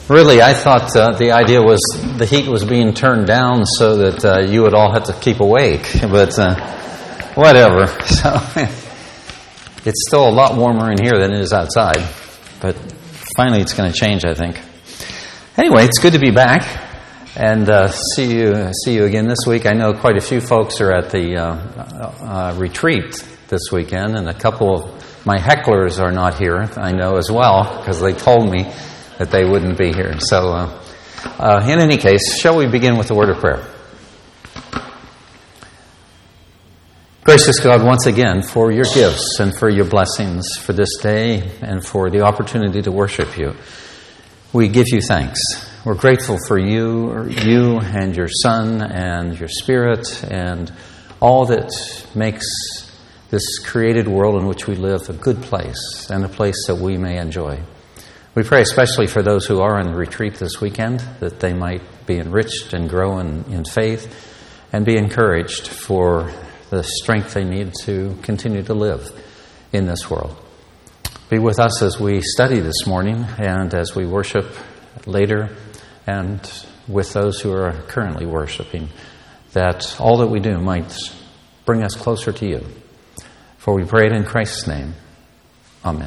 Really, I thought the idea was the heat was being turned down so that you would all have to keep awake, but whatever. So it's still a lot warmer in here than it is outside, but finally it's going to change, I think. Anyway, it's good to be back and see you again this week. I know quite a few folks are at the retreat this weekend, and a couple of my hecklers are not here, I know as well, because they told me that they wouldn't be here. So, in any case, shall we begin with a word of prayer? Gracious God, once again, for your gifts and for your blessings for this day and for the opportunity to worship you, we give you thanks. We're grateful for you and your Son and your Spirit and all that makes this created world in which we live a good place and a place that we may enjoy. We pray especially for those who are on the retreat this weekend, that they might be enriched and grow in faith and be encouraged for the strength they need to continue to live in this world. Be with us as we study this morning and as we worship later and with those who are currently worshiping, that all that we do might bring us closer to you. For we pray it in Christ's name. Amen.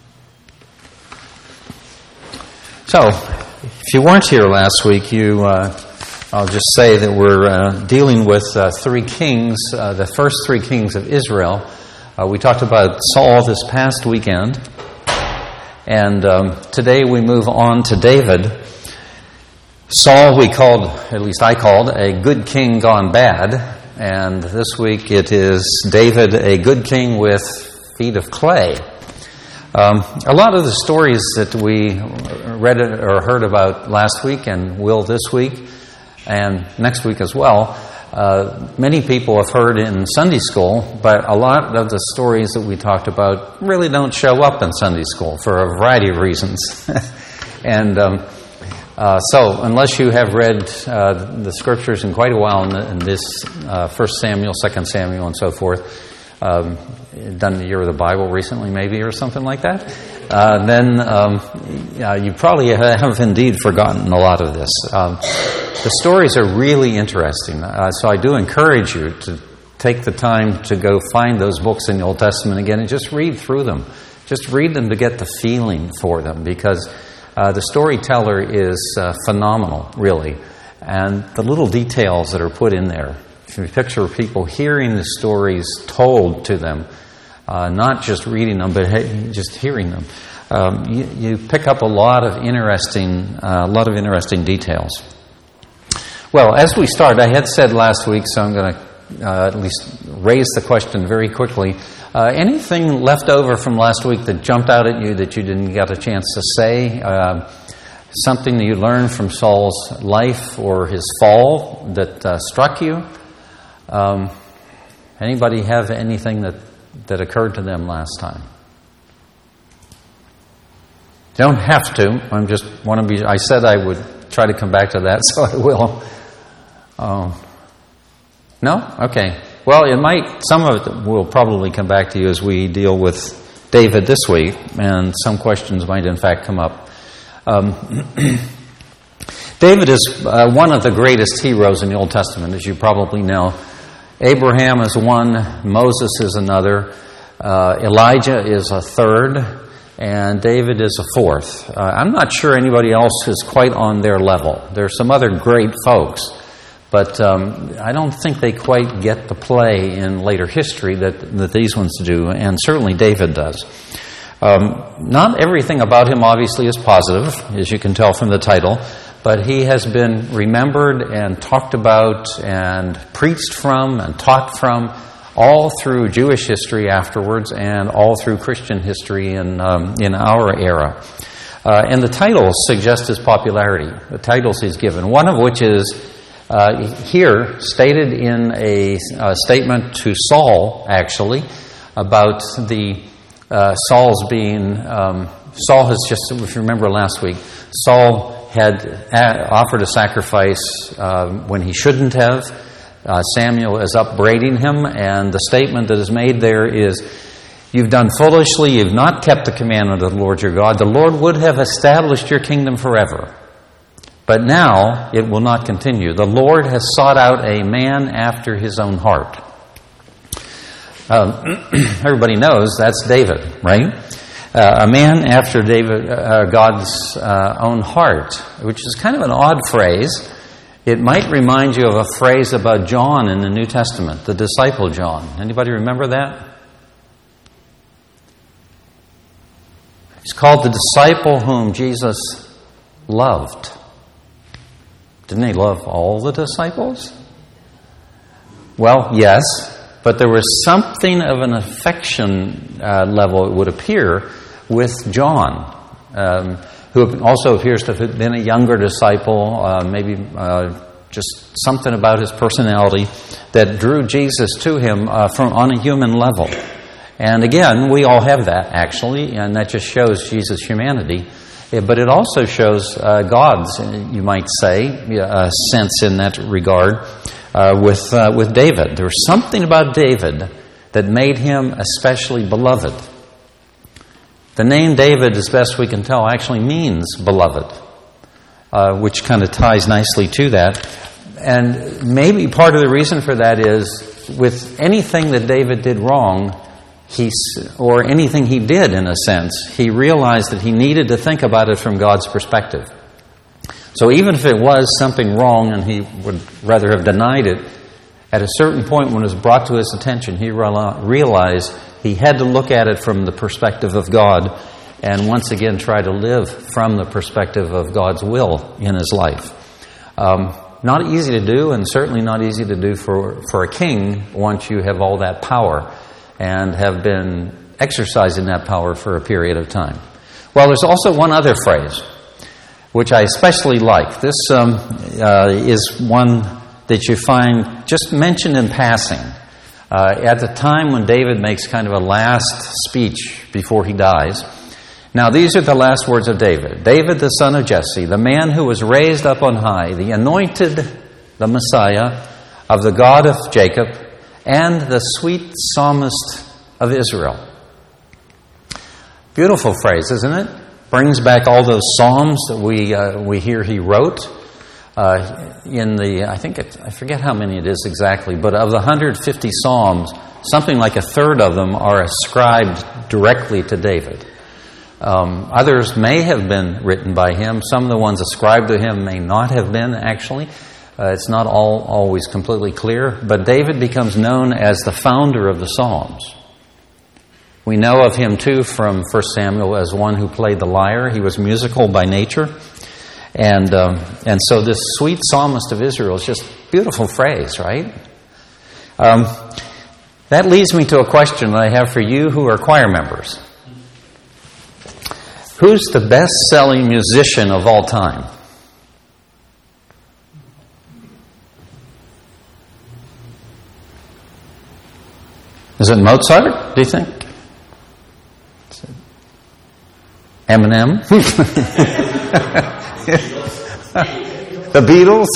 So, if you weren't here last week, I'll just say that we're dealing with three kings, the first three kings of Israel. We talked about Saul this past weekend, and today we move on to David. Saul at least I called, a good king gone bad, and this week it is David, a good king with feet of clay. A lot of the stories that we read or heard about last week and will this week and next week as well, many people have heard in Sunday school, but a lot of the stories that we talked about really don't show up in Sunday school for a variety of reasons. And so unless you have read the scriptures in quite a while in this 1 Samuel, 2 Samuel, and so forth, done the year of the Bible recently maybe or something like that, then you probably have indeed forgotten a lot of this. The stories are really interesting, so I do encourage you to take the time to go find those books in the Old Testament again and just read through them. Just read them to get the feeling for them, because the storyteller is phenomenal, really, and the little details that are put in there. If you picture people hearing the stories told to them, not just reading them, but just hearing them, you pick up a lot of interesting details. Well, as we start, I had said last week, so I'm going to at least raise the question very quickly. Anything left over from last week that jumped out at you that you didn't get a chance to say? Something that you learned from Saul's life or his fall that struck you? Anybody have anything that occurred to them last time? Don't have to. I said I would try to come back to that, so I will. No? Okay. Well, some of it will probably come back to you as we deal with David this week, and some questions might in fact come up. David is one of the greatest heroes in the Old Testament, as you probably know. Abraham is one, Moses is another, Elijah is a third, and David is a fourth. I'm not sure anybody else is quite on their level. There's some other great folks, but I don't think they quite get the play in later history that these ones do, and certainly David does. Not everything about him obviously is positive, as you can tell from the title, but he has been remembered and talked about and preached from and taught from all through Jewish history afterwards and all through Christian history in our era. And the titles suggest his popularity, the titles he's given, one of which is here stated in a statement to Saul, actually, about the Saul's being... Saul has just, if you remember last week, Saul had offered a sacrifice when he shouldn't have. Samuel is upbraiding him, and the statement that is made there is, You've done foolishly, you've not kept the commandment of the Lord your God. The Lord would have established your kingdom forever. But now it will not continue. The Lord has sought out a man after his own heart. Everybody knows that's David, right? A man after God's own heart, which is kind of an odd phrase. It might remind you of a phrase about John in the New Testament, the disciple John. Anybody remember that? He's called the disciple whom Jesus loved. Didn't he love all the disciples? Well, yes, but there was something of an affection level, it would appear, with John, who also appears to have been a younger disciple, maybe just something about his personality that drew Jesus to him on a human level. And again, we all have that, actually, and that just shows Jesus' humanity. But it also shows God's, you might say, sense in that regard with David. There was something about David that made him especially beloved. The name David, as best we can tell, actually means beloved, which kind of ties nicely to that. And maybe part of the reason for that is with anything that David did wrong, or anything he did, in a sense, he realized that he needed to think about it from God's perspective. So even if it was something wrong and he would rather have denied it, at a certain point when it was brought to his attention, he realized he had to look at it from the perspective of God and once again try to live from the perspective of God's will in his life. Not easy to do, and certainly not easy to do for a king once you have all that power and have been exercising that power for a period of time. Well, there's also one other phrase, which I especially like. This is one that you find just mentioned in passing at the time when David makes kind of a last speech before he dies. Now, these are the last words of David. David, the son of Jesse, the man who was raised up on high, the anointed, the Messiah of the God of Jacob, and the sweet psalmist of Israel. Beautiful phrase, isn't it? Brings back all those psalms that we hear he wrote. I forget how many it is exactly, but of the 150 psalms, something like a third of them are ascribed directly to David. Others may have been written by him. Some of the ones ascribed to him may not have been, actually. It's not always completely clear, but David becomes known as the founder of the Psalms. We know of him, too, from 1 Samuel as one who played the lyre. He was musical by nature. And so this sweet psalmist of Israel is just a beautiful phrase, right? That leads me to a question that I have for you who are choir members. Who's the best-selling musician of all time? Is it Mozart, do you think? Eminem? The Beatles?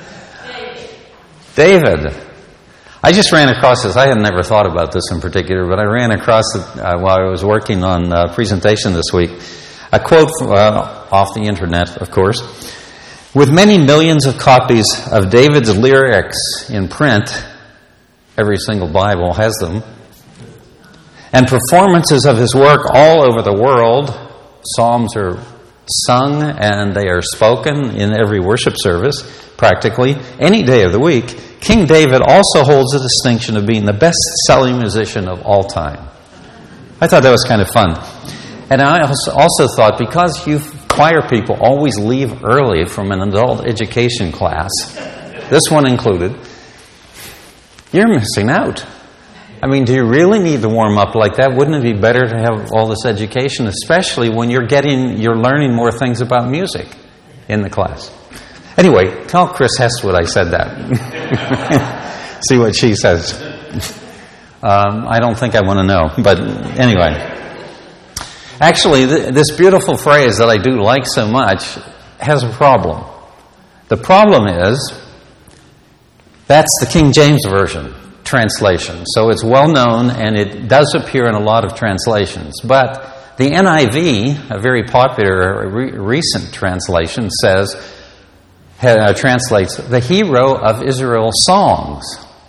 David. I just ran across this. I had never thought about this in particular, but I ran across it while I was working on a presentation this week. A quote off the internet, of course. With many millions of copies of David's lyrics in print, every single Bible has them, and performances of his work all over the world, psalms are sung and they are spoken in every worship service, practically, any day of the week. King David also holds the distinction of being the best-selling musician of all time. I thought that was kind of fun. And I also thought, because you choir people always leave early from an adult education class, this one included, you're missing out. I mean, do you really need to warm up like that? Wouldn't it be better to have all this education, especially when you're learning more things about music in the class? Anyway, tell Chris Hestwood I said that. See what she says. I don't think I want to know, but anyway. Actually, this beautiful phrase that I do like so much has a problem. The problem is, that's the King James Version. translation. So it's well known, and it does appear in a lot of translations. But the NIV, a very popular recent translation, translates the hero of Israel's songs.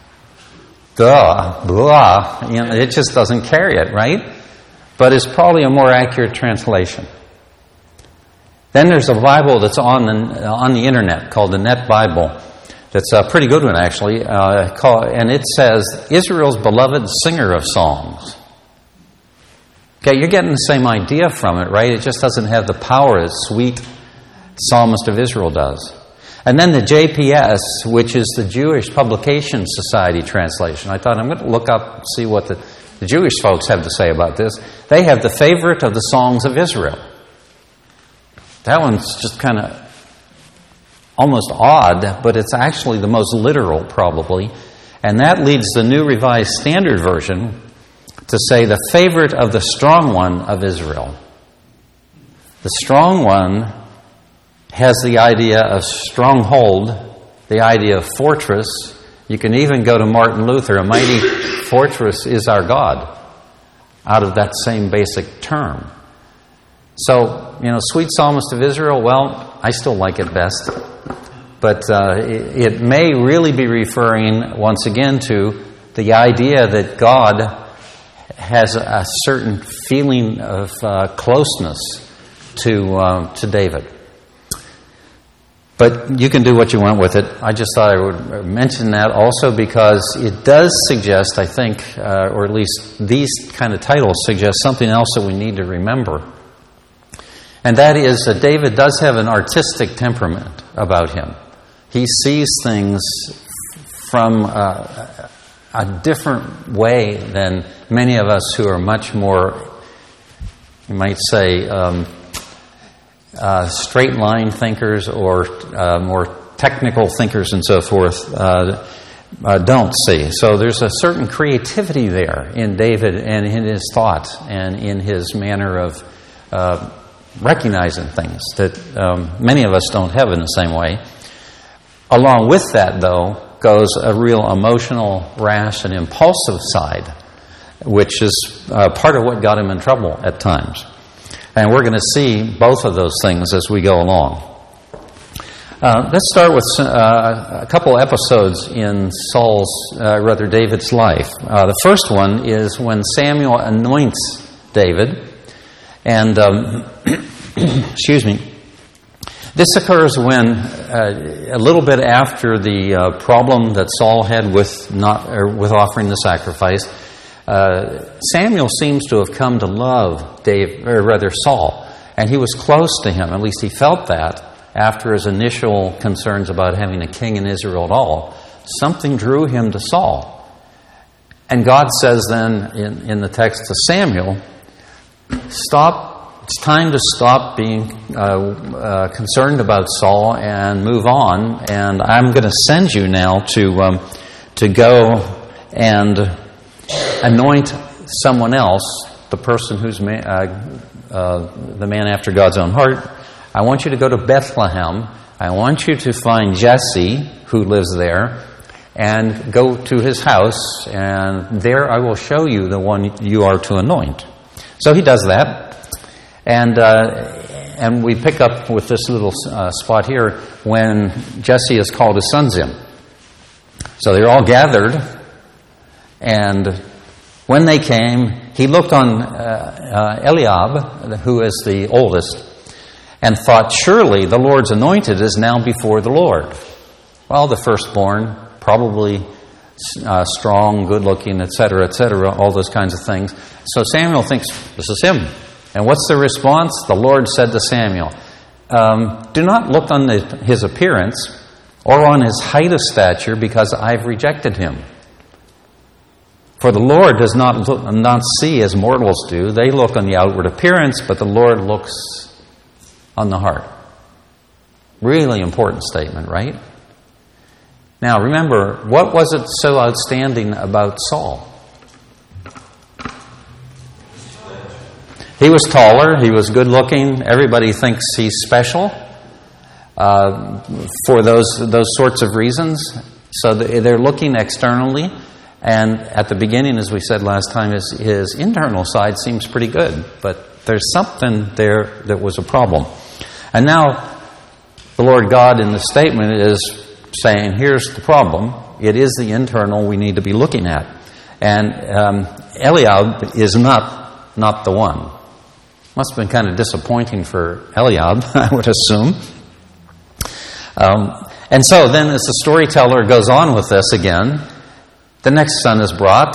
Blah. It just doesn't carry it, right? But it's probably a more accurate translation. Then there's a Bible that's on the internet called the Net Bible. That's a pretty good one, actually. And it says, Israel's beloved singer of songs. Okay, you're getting the same idea from it, right? It just doesn't have the power that sweet Psalmist of Israel does. And then the JPS, which is the Jewish Publication Society translation. I thought I'm going to look up, see what the Jewish folks have to say about this. They have the favorite of the songs of Israel. That one's just kind of almost odd, but it's actually the most literal, probably. And that leads the New Revised Standard Version to say the favorite of the strong one of Israel. The strong one has the idea of stronghold, the idea of fortress. You can even go to Martin Luther, a mighty fortress is our God, out of that same basic term. So, sweet Psalmist of Israel, well, I still like it best. But it may really be referring, once again, to the idea that God has a certain feeling of closeness to David. But you can do what you want with it. I just thought I would mention that also because it does suggest, I think, or at least these kind of titles suggest something else that we need to remember. And that is that David does have an artistic temperament about him. He sees things from a different way than many of us who are much more, you might say, straight line thinkers or more technical thinkers and so forth don't see. So there's a certain creativity there in David and in his thought and in his manner of recognizing things that many of us don't have in the same way. Along with that, though, goes a real emotional, rash, and impulsive side, which is part of what got him in trouble at times. And we're going to see both of those things as we go along. Let's start with a couple episodes in David's life. The first one is when Samuel anoints David. And, excuse me, this occurs when, a little bit after the problem that Saul had with offering the sacrifice, Samuel seems to have come to love Saul, and he was close to him. At least he felt that after his initial concerns about having a king in Israel at all. Something drew him to Saul. And God says then in the text to Samuel, stop. It's time to stop being concerned about Saul and move on. And I'm going to send you now to go and anoint someone else, the person who's the man after God's own heart. I want you to go to Bethlehem. I want you to find Jesse, who lives there, and go to his house, and there I will show you the one you are to anoint. So he does that. And we pick up with this little spot here when Jesse has called his sons in. So they're all gathered, and when they came, he looked on Eliab, who is the oldest, and thought, surely the Lord's anointed is now before the Lord. Well, the firstborn, probably strong, good-looking, etc., all those kinds of things. So Samuel thinks, this is him. And what's the response? The Lord said to Samuel, do not look on his appearance or on his height of stature, because I've rejected him. For the Lord does not see as mortals do. They look on the outward appearance, but the Lord looks on the heart. Really important statement, right? Now remember, what was it so outstanding about Saul? He was taller, he was good looking, everybody thinks he's special for those sorts of reasons. So they're looking externally, And at the beginning, as we said last time, his internal side seems pretty good. But there's something there that was a problem. And now the Lord God in the statement is saying, here's the problem. It is the internal we need to be looking at. And Eliab is not the one. Must have been kind of disappointing for Eliab, I would assume. And so then as the storyteller goes on with this again, the next son is brought.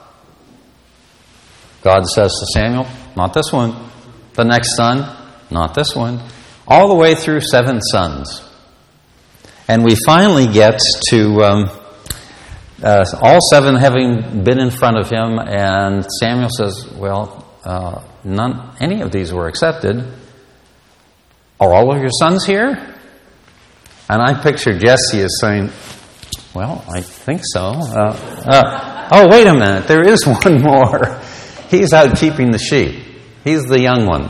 God says to Samuel, not this one. The next son, not this one. All the way through 7 sons. And we finally get to all 7 having been in front of him, and Samuel says, well, any of these were accepted. Are all of your sons here? And I picture Jesse as saying, well, I think so. Oh, wait a minute. There is one more. He's out keeping the sheep. He's the young one.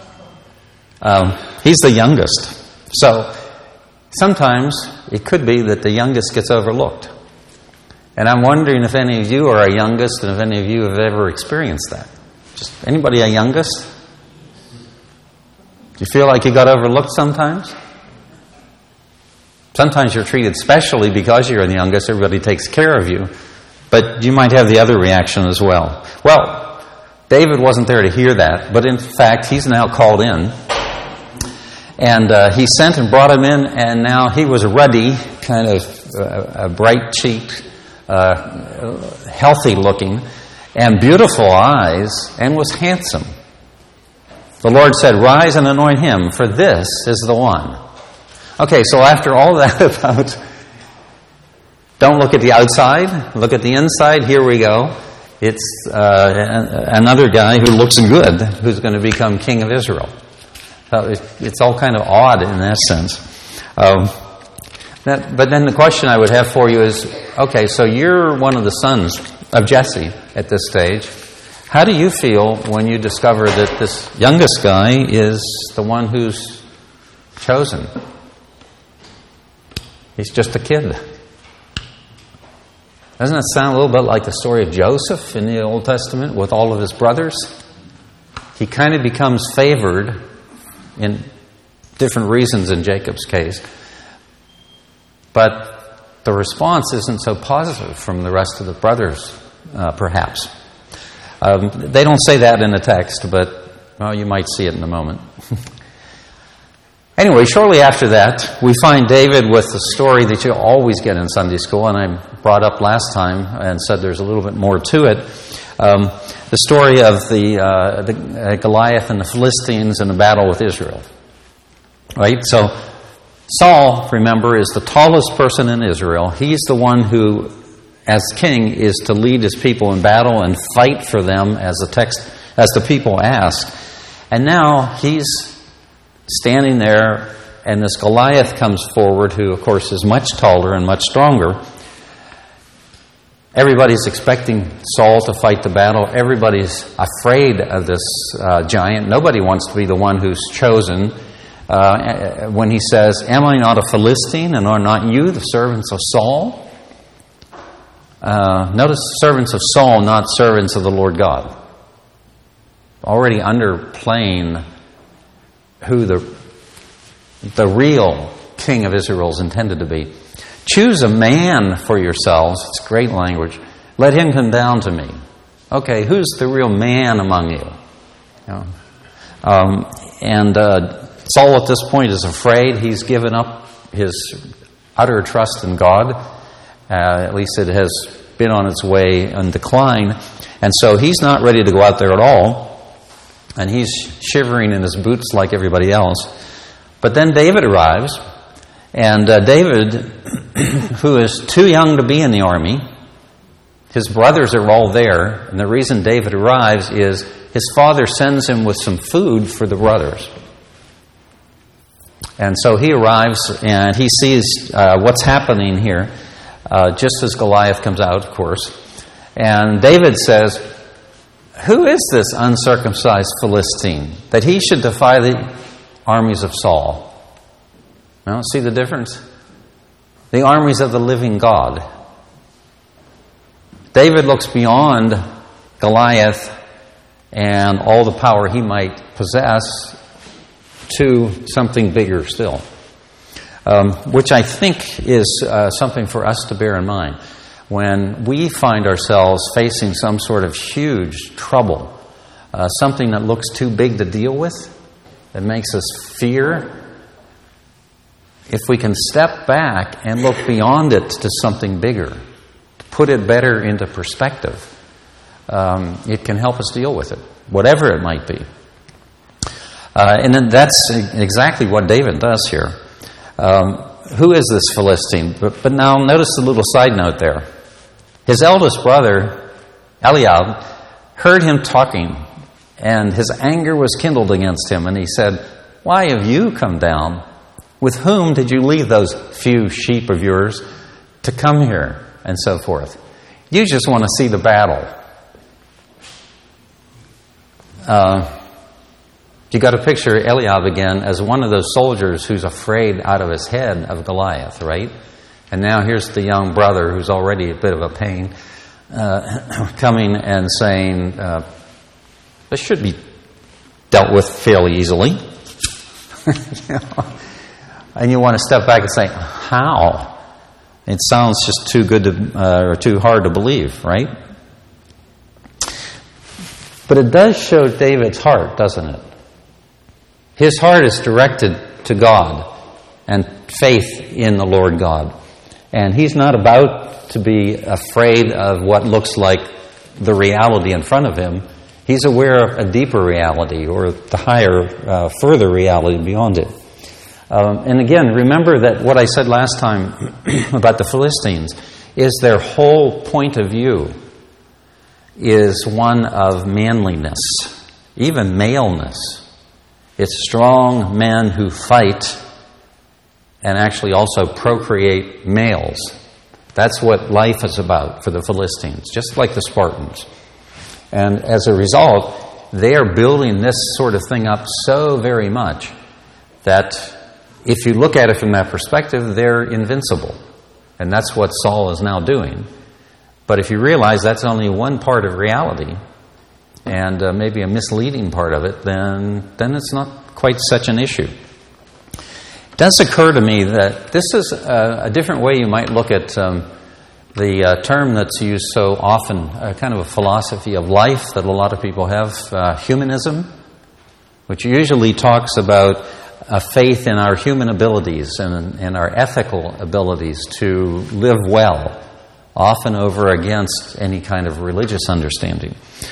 He's the youngest. So sometimes it could be that the youngest gets overlooked. And I'm wondering if any of you are a youngest and if any of you have ever experienced that. Just anybody a youngest? Do you feel like you got overlooked sometimes? Sometimes you're treated specially because you're the youngest. Everybody takes care of you. But you might have the other reaction as well. Well, David wasn't there to hear that. But in fact, he's now called in. And he sent and brought him in. And now he was ruddy, kind of bright-cheeked, healthy looking, and beautiful eyes, and was handsome. The Lord said, rise and anoint him, for this is the one. Okay, so after all that about don't look at the outside, look at the inside, here we go. It's another guy who looks good, who's going to become king of Israel. So it's all kind of odd in that sense. But then the question I would have for you is, okay, so you're one of the sons of Jesse at this stage. How do you feel when you discover that this youngest guy is the one who's chosen? He's just a kid. Doesn't that sound a little bit like the story of Joseph in the Old Testament with all of his brothers? He kind of becomes favored in different reasons in Jacob's case. But the response isn't so positive from the rest of the brothers, perhaps. They don't say that in the text, but well, you might see it in a moment. Anyway, shortly after that, we find David with the story that you always get in Sunday school, and I brought up last time and said there's a little bit more to it. The story of the Goliath and the Philistines in the battle with Israel. Right? So Saul, remember, is the tallest person in Israel. He's the one who, as king, is to lead his people in battle and fight for them as the people ask. And now he's standing there, and this Goliath comes forward, who, of course, is much taller and much stronger. Everybody's expecting Saul to fight the battle. Everybody's afraid of this giant. Nobody wants to be the one who's chosen. When he says, am I not a Philistine, and are not you the servants of Saul? Notice servants of Saul, not servants of the Lord God. Already underplaying who the real king of Israel is intended to be. Choose a man for yourselves. It's great language. Let him come down to me. Okay, who's the real man among you? Saul at this point is afraid. He's given up his utter trust in God. At least it has been on its way in decline. And so he's not ready to go out there at all. And he's shivering in his boots like everybody else. But then David arrives. And David, who is too young to be in the army, his brothers are all there. And the reason David arrives is his father sends him with some food for the brothers. And so he arrives and he sees what's happening here, just as Goliath comes out, of course. And David says, who is this uncircumcised Philistine that he should defy the armies of Saul? Now, see the difference? The armies of the living God. David looks beyond Goliath and all the power he might possess to something bigger still, which I think is something for us to bear in mind. When we find ourselves facing some sort of huge trouble, something that looks too big to deal with, that makes us fear, if we can step back and look beyond it to something bigger, to put it better into perspective, it can help us deal with it, whatever it might be. And then that's exactly what David does here. Who is this Philistine? But now notice the little side note there. His eldest brother, Eliab, heard him talking, and his anger was kindled against him. And he said, "Why have you come down? With whom did you leave those few sheep of yours to come here?" And so forth. You just want to see the battle. You got to picture Eliab again as one of those soldiers who's afraid out of his head of Goliath, right? And now here's the young brother who's already a bit of a pain, coming and saying, this should be dealt with fairly easily. And you want to step back and say, how? It sounds just too good or too hard to believe, right? But it does show David's heart, doesn't it? His heart is directed to God and faith in the Lord God. And he's not about to be afraid of what looks like the reality in front of him. He's aware of a deeper reality or the higher, further reality beyond it. And again, remember that what I said last time about the Philistines is their whole point of view is one of manliness, even maleness. It's strong men who fight and actually also procreate males. That's what life is about for the Philistines, just like the Spartans. And as a result, they are building this sort of thing up so very much that if you look at it from that perspective, they're invincible. And that's what Saul is now doing. But if you realize that's only one part of reality, and maybe a misleading part of it, then it's not quite such an issue. It does occur to me that this is a different way you might look at the term that's used so often, kind of a philosophy of life that a lot of people have, humanism, which usually talks about a faith in our human abilities and our ethical abilities to live well, often over against any kind of religious understanding.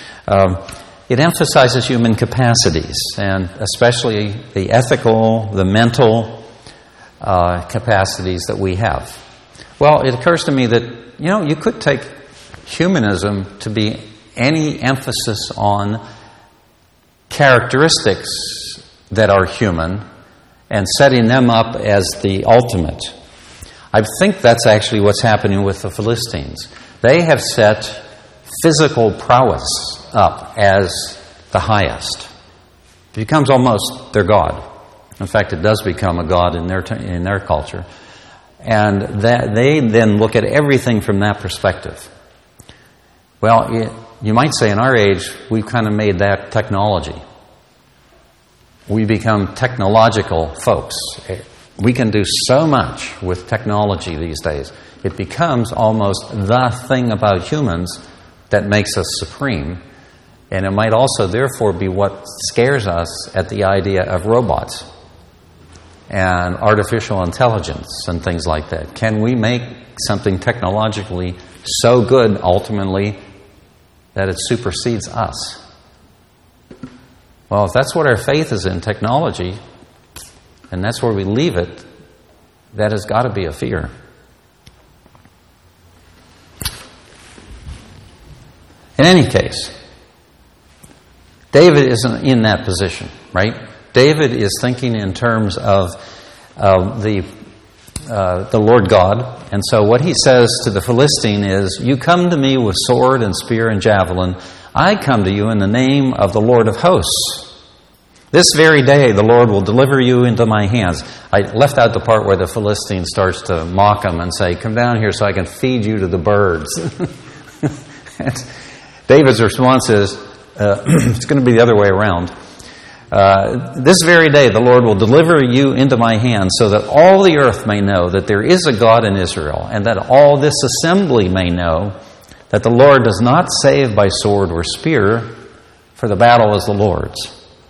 It emphasizes human capacities, and especially the ethical, the mental capacities that we have. Well, it occurs to me that, you could take humanism to be any emphasis on characteristics that are human and setting them up as the ultimate. I think that's actually what's happening with the Philistines. They have set physical prowess up as the highest. It becomes almost their god. In fact, it does become a god in their culture. And they then look at everything from that perspective. Well, you might say in our age, we've kind of made that technology. We become technological folks. We can do so much with technology these days. It becomes almost the thing about humans that makes us supreme. And it might also, therefore, be what scares us at the idea of robots and artificial intelligence and things like that. Can we make something technologically so good, ultimately, that it supersedes us? Well, if that's what our faith is in, technology, and that's where we leave it, that has got to be a fear. In any case, David isn't in that position, right? David is thinking in terms of the Lord God. And so what he says to the Philistine is, "You come to me with sword and spear and javelin. I come to you in the name of the Lord of hosts. This very day the Lord will deliver you into my hands." I left out the part where the Philistine starts to mock him and say, "Come down here so I can feed you to the birds." And David's response is, it's going to be the other way around. This very day the Lord will deliver you into my hand, so that all the earth may know that there is a God in Israel, and that all this assembly may know that the Lord does not save by sword or spear, for the battle is the Lord's.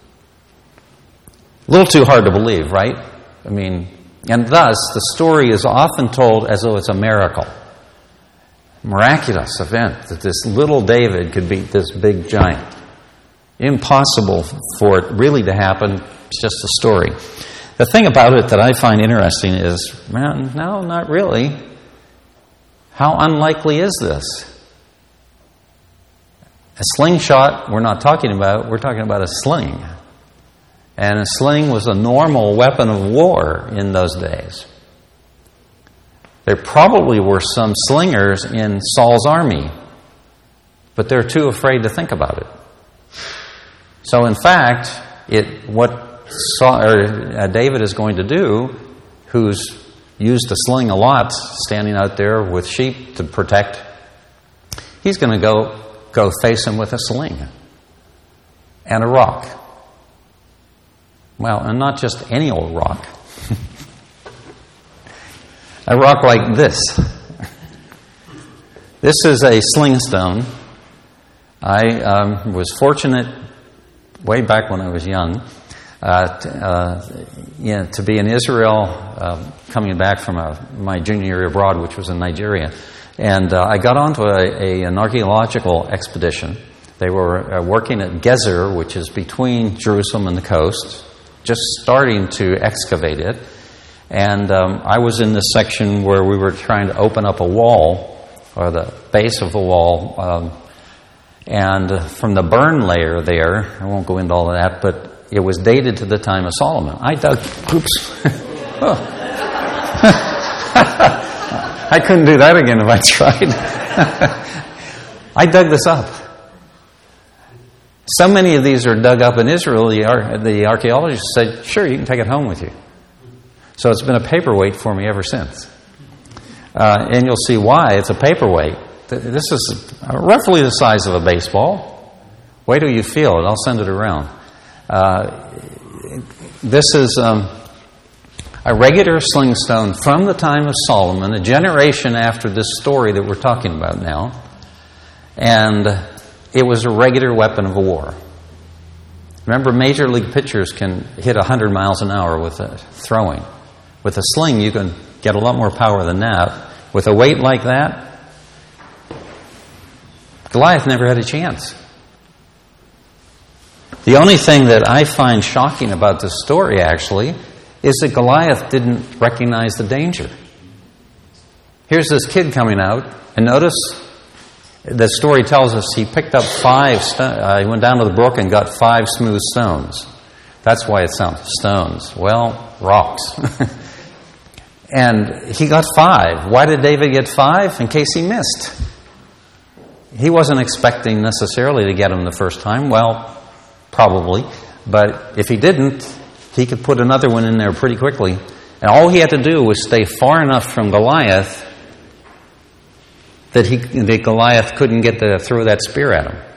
A little too hard to believe, right? I mean, and thus the story is often told as though it's a miracle. Miraculous event that this little David could beat this big giant. Impossible for it really to happen. It's just a story. The thing about it that I find interesting is, man, no, not really. How unlikely is this? A slingshot we're talking about a sling. And a sling was a normal weapon of war in those days. There probably were some slingers in Saul's army, but they're too afraid to think about it. So in fact, what David is going to do, who's used a sling a lot, standing out there with sheep to protect, he's going to go face him with a sling and a rock. Well, and not just any old rock. A rock like this. This is a sling stone. I was fortunate way back when I was young to be in Israel, coming back from my junior year abroad, which was in Nigeria. And I got onto an archaeological expedition. They were working at Gezer, which is between Jerusalem and the coast, just starting to excavate it. And I was in this section where we were trying to open up a wall, or the base of the wall, and from the burn layer there, I won't go into all of that, but it was dated to the time of Solomon. I couldn't do that again if I tried. I dug this up. So many of these are dug up in Israel, the archaeologists said, sure, you can take it home with you. So it's been a paperweight for me ever since. And you'll see why it's a paperweight. This is roughly the size of a baseball. Wait till you feel it. I'll send it around. This is a regular sling stone from the time of Solomon, a generation after this story that we're talking about now. And it was a regular weapon of war. Remember, major league pitchers can hit 100 miles an hour with throwing. With a sling, you can get a lot more power than that. With a weight like that, Goliath never had a chance. The only thing that I find shocking about this story, actually, is that Goliath didn't recognize the danger. Here's this kid coming out, and notice the story tells us he picked up 5 stones. He went down to the brook and got 5 smooth stones. That's why it sounds stones. Well, rocks. And he got 5. Why did David get 5? In case he missed. He wasn't expecting necessarily to get them the first time. Well, probably. But if he didn't, he could put another one in there pretty quickly. And all he had to do was stay far enough from Goliath that Goliath couldn't get to throw that spear at him.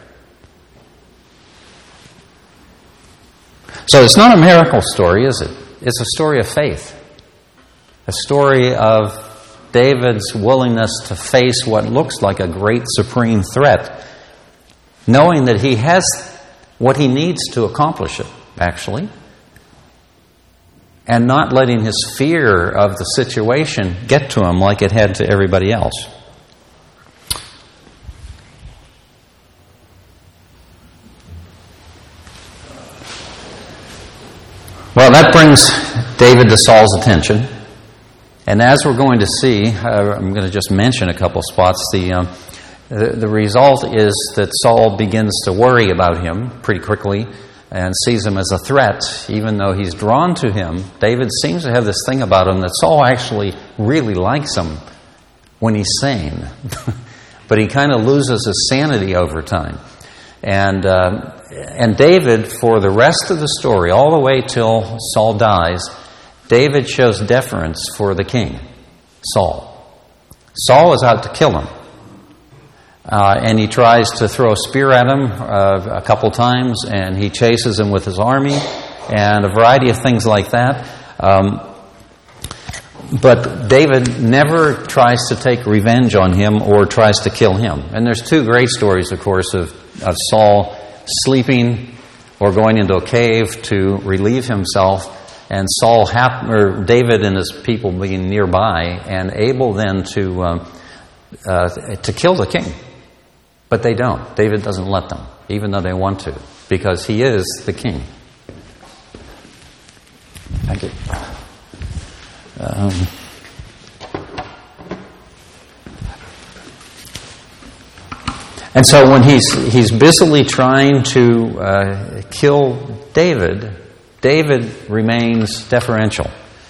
So it's not a miracle story, is it? It's a story of faith. A story of David's willingness to face what looks like a great supreme threat, knowing that he has what he needs to accomplish it, actually, and not letting his fear of the situation get to him like it had to everybody else. Well, that brings David to Saul's attention. And as we're going to see, I'm going to just mention a couple spots. The result is that Saul begins to worry about him pretty quickly and sees him as a threat, even though he's drawn to him. David seems to have this thing about him that Saul actually really likes him when he's sane. But he kind of loses his sanity over time. And David, for the rest of the story, all the way till Saul dies, David shows deference for the king, Saul. Saul is out to kill him. And he tries to throw a spear at him a couple times, and he chases him with his army, and a variety of things like that. But David never tries to take revenge on him or tries to kill him. And there's two great stories, of course, of Saul sleeping or going into a cave to relieve himself, and David and his people being nearby and able then to kill the king. But they don't. David doesn't let them, even though they want to, because he is the king. Thank you. And so when he's busily trying to kill David, David remains deferential.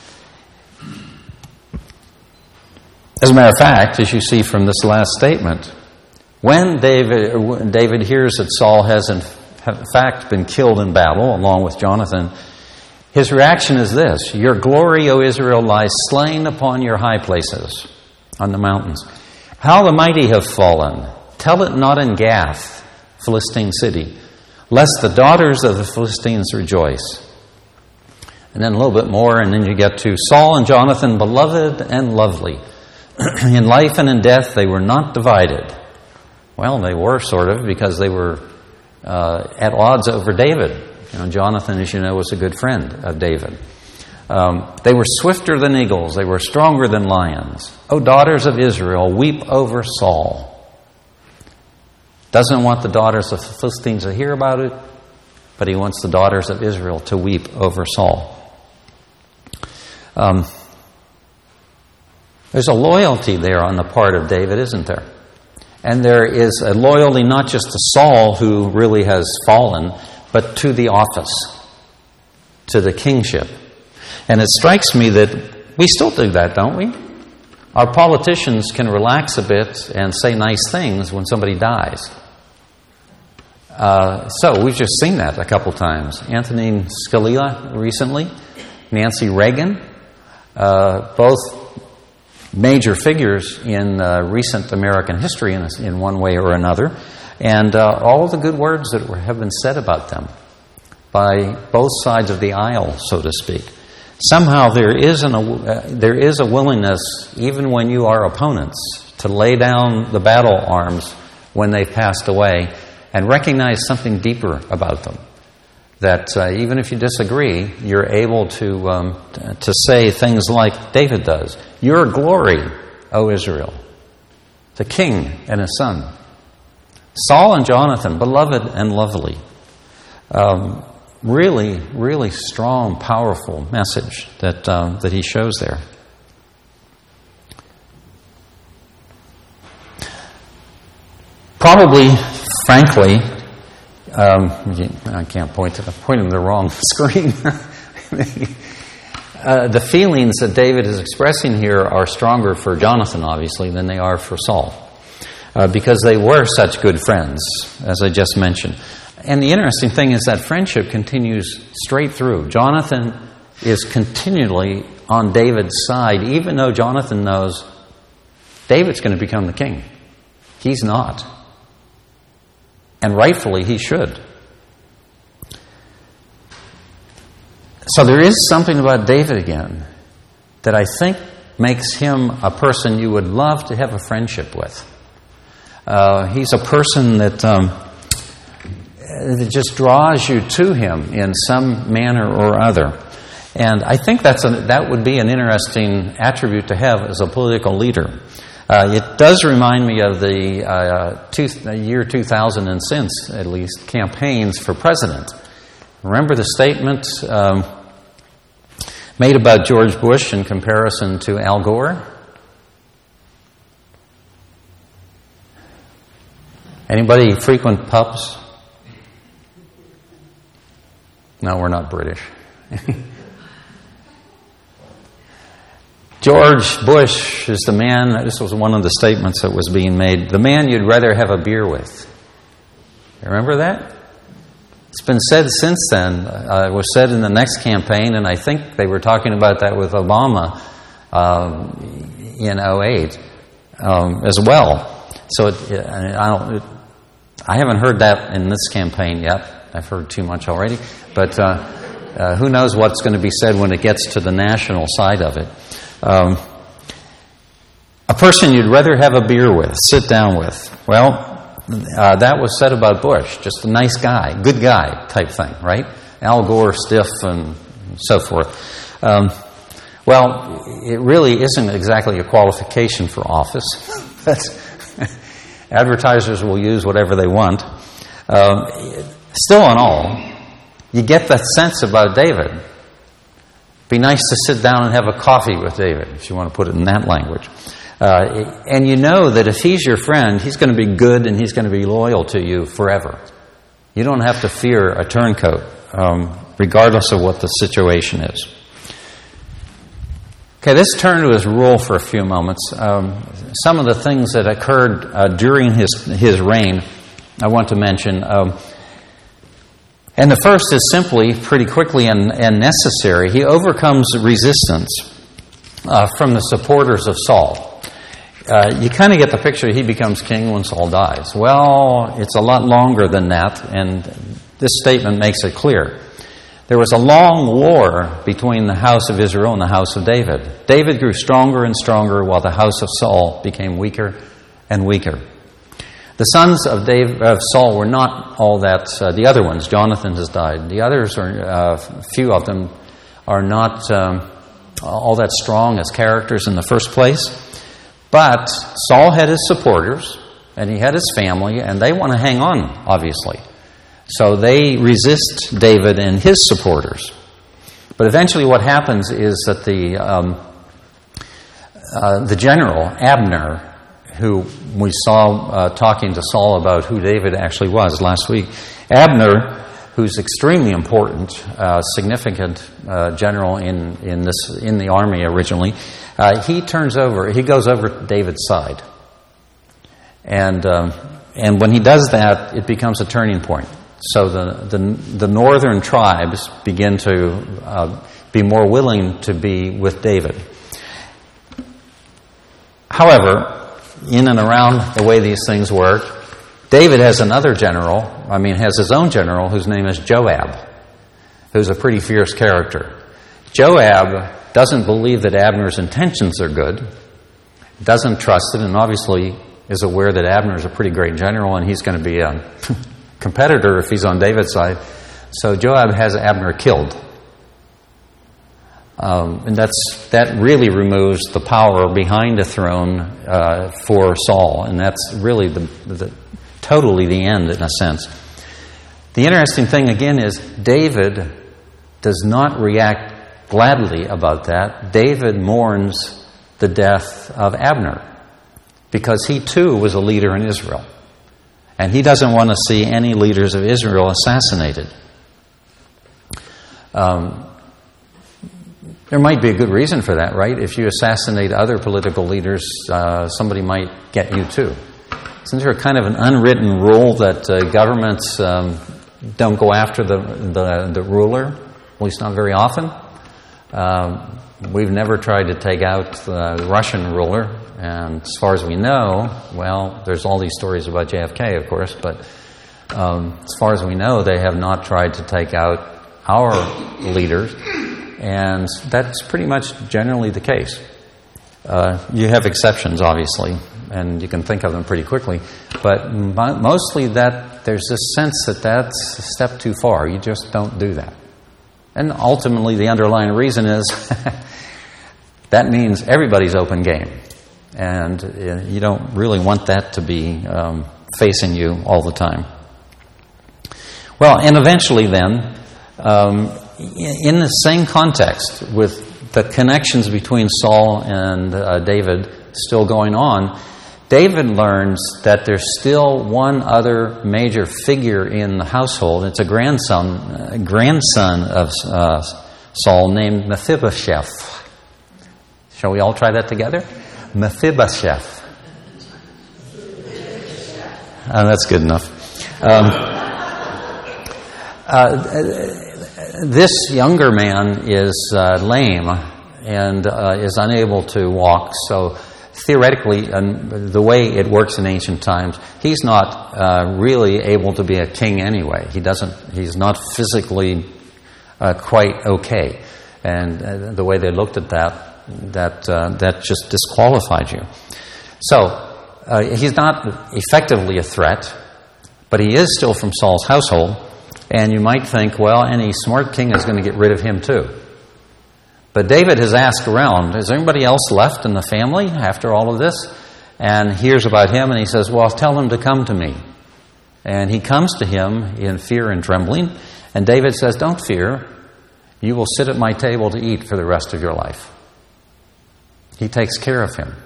As a matter of fact, as you see from this last statement, when David hears that Saul has in fact been killed in battle along with Jonathan, his reaction is this: "Your glory, O Israel, lies slain upon your high places, on the mountains. How the mighty have fallen! Tell it not in Gath, Philistine city, lest the daughters of the Philistines rejoice." And then a little bit more, and then you get to Saul and Jonathan, beloved and lovely. In life and in death they were not divided. Well, they were sort of, because they were at odds over David. Jonathan, as you know, was a good friend of David. They were swifter than eagles. They were stronger than lions. O daughters of Israel, weep over Saul. Doesn't want the daughters of the Philistines to hear about it, but he wants the daughters of Israel to weep over Saul. There's a loyalty there on the part of David, isn't there? And there is a loyalty not just to Saul, who really has fallen, but to the office, to the kingship. And it strikes me that we still do that, don't we? Our politicians can relax a bit and say nice things when somebody dies. So we've just seen that a couple times. Antonin Scalia recently, Nancy Reagan, both major figures in recent American history in one way or another, and all of the good words that have been said about them by both sides of the aisle, so to speak. Somehow there is a willingness, even when you are opponents, to lay down the battle arms when they've passed away and recognize something deeper about them. That even if you disagree, you're able to say things like David does. Your glory, O Israel, the king and his son. Saul and Jonathan, beloved and lovely. Really, really strong, powerful message that he shows there. Probably, frankly, I can't point to the wrong screen. The feelings that David is expressing here are stronger for Jonathan, obviously, than they are for Saul, because they were such good friends, as I just mentioned. And the interesting thing is that friendship continues straight through. Jonathan is continually on David's side, even though Jonathan knows David's going to become the king. He's not. And rightfully he should. So there is something about David again that I think makes him a person you would love to have a friendship with. He's a person that just draws you to him in some manner or other. And I think that would be an interesting attribute to have as a political leader. It does remind me of the year 2000 and since, at least, campaigns for president. Remember the statement made about George Bush in comparison to Al Gore? Anybody frequent pubs? No, we're not British. George Bush is the man, this was one of the statements that was being made, the man you'd rather have a beer with. You remember that? It's been said since then. It was said in the next campaign, and I think they were talking about that with Obama in 2008 as well. So I haven't heard that in this campaign yet. I've heard too much already. But who knows what's going to be said when it gets to the national side of it. A person you'd rather have a beer with, sit down with. Well, that was said about Bush. Just a nice guy, good guy type thing, right? Al Gore, stiff, and so forth. Well, it really isn't exactly a qualification for office. Advertisers will use whatever they want. Still in all, you get that sense about David. Be nice to sit down and have a coffee with David, if you want to put it in that language. And you know that if he's your friend, he's going to be good and he's going to be loyal to you forever. You don't have to fear a turncoat, regardless of what the situation is. Okay, let's turn to his rule for a few moments. Some of the things that occurred during his reign, I want to mention. And the first is simply, pretty quickly and necessary, he overcomes resistance from the supporters of Saul. You kind of get the picture he becomes king when Saul dies. Well, it's a lot longer than that, and this statement makes it clear. There was a long war between the house of Israel and the house of David. David grew stronger and stronger while the house of Saul became weaker and weaker. The sons of Saul were not all that. The other ones, Jonathan has died. The others, few of them, are not all that strong as characters in the first place. But Saul had his supporters, and he had his family, and they want to hang on, obviously. So they resist David and his supporters. But eventually what happens is that the general, Abner, who we saw talking to Saul about who David actually was last week, Abner, who's extremely important, significant general in the army originally, he goes over to David's side. And when he does that, it becomes a turning point. So the northern tribes begin to be more willing to be with David. However, in and around the way these things work, David has his own general whose name is Joab, who's a pretty fierce character. Joab doesn't believe that Abner's intentions are good, doesn't trust it, and obviously is aware that Abner is a pretty great general and he's going to be a competitor if he's on David's side. So Joab has Abner killed. And that really removes the power behind the throne for Saul, and that's really totally the end in a sense. The interesting thing again is David does not react gladly about that. David mourns the death of Abner because he too was a leader in Israel. And he doesn't want to see any leaders of Israel assassinated. There might be a good reason for that, right? If you assassinate other political leaders, somebody might get you too. Isn't there kind of an unwritten rule that governments don't go after the ruler? At least not very often. We've never tried to take out the Russian ruler. And as far as we know, well, there's all these stories about JFK, of course, but as far as we know, they have not tried to take out our leaders, and that's pretty much generally the case. You have exceptions, obviously, and you can think of them pretty quickly, but mostly there's this sense that that's a step too far. You just don't do that. And ultimately, the underlying reason is that means everybody's open game. And you don't really want that to be facing you all the time. Well, and eventually then, in the same context, with the connections between Saul and David still going on, David learns that there's still one other major figure in the household. It's a grandson of Saul named Mephibosheth. Shall we all try that together? Mephibosheth. That's good enough. This younger man is lame and is unable to walk, so theoretically, the way it works in ancient times, he's not really able to be a king anyway. He's not physically quite okay. And the way they looked at that just disqualified you. So, he's not effectively a threat, but he is still from Saul's household. And you might think, well, any smart king is going to get rid of him too. But David has asked around, is there anybody else left in the family after all of this? And hears about him, and he says, well, tell him to come to me. And he comes to him in fear and trembling. And David says, don't fear. You will sit at my table to eat for the rest of your life. He takes care of him.